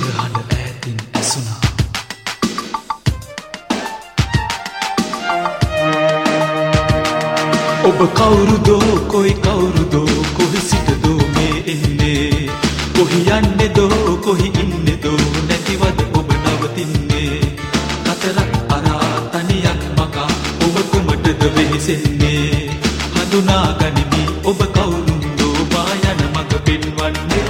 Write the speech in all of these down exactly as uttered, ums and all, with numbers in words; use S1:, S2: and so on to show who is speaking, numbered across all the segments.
S1: හඬ ඈතින් ඇසුණා. ඔබ කවුරුදෝ කොයි කවුරුදෝ කොහි සිටදෝ මේ එන්නේ කොහි යන්නේදෝ කොහි ඉන්නේදෝ නැතිවද ඔබ නවතින්නේ කතරක් අරා තනියක් මකා ඔබ කුමටද වෙහෙසෙන්නේ හඳුනා ගනිමි ඔබ කවුරුන්දෝ මා යන මඟ පෙන්වන්නේ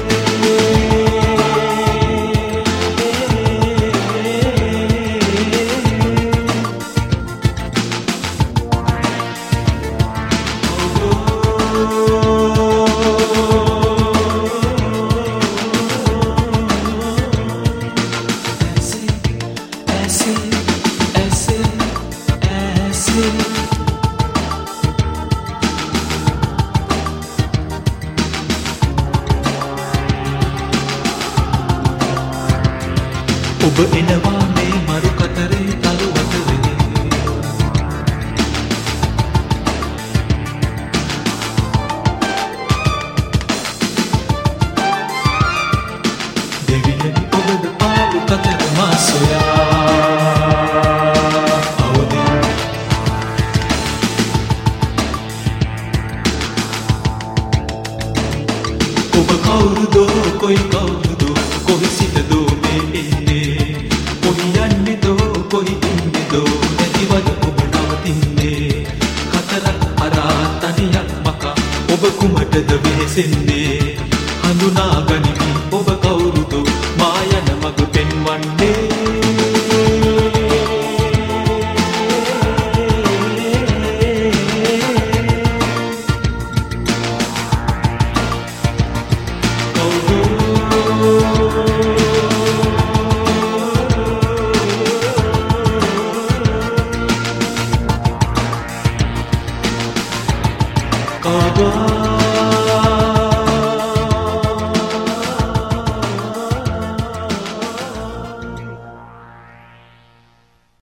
S1: ඔබ එනවා මේ මරු කතරේ තරු වතරේ දෙවියනි ඔබද පාලු කතර මා සොයා අවුදේ ඔබ කවුරුදෝ කොයි කවුරුදෝ කොහි සිටදෝ මේ එන්නේ කොහි යන්නේදෝ කොහි ඉන්නේදෝ නැතිවද ඔබ නවතින්නේ කතරක් අරා තනියක් මකා ඔබ කුමටද වෙහෙසෙන්නේ හඳුනා ගනිමි ඔබ කවුරුදෝ මා යන මඟ පෙන්වන්නේ Bye.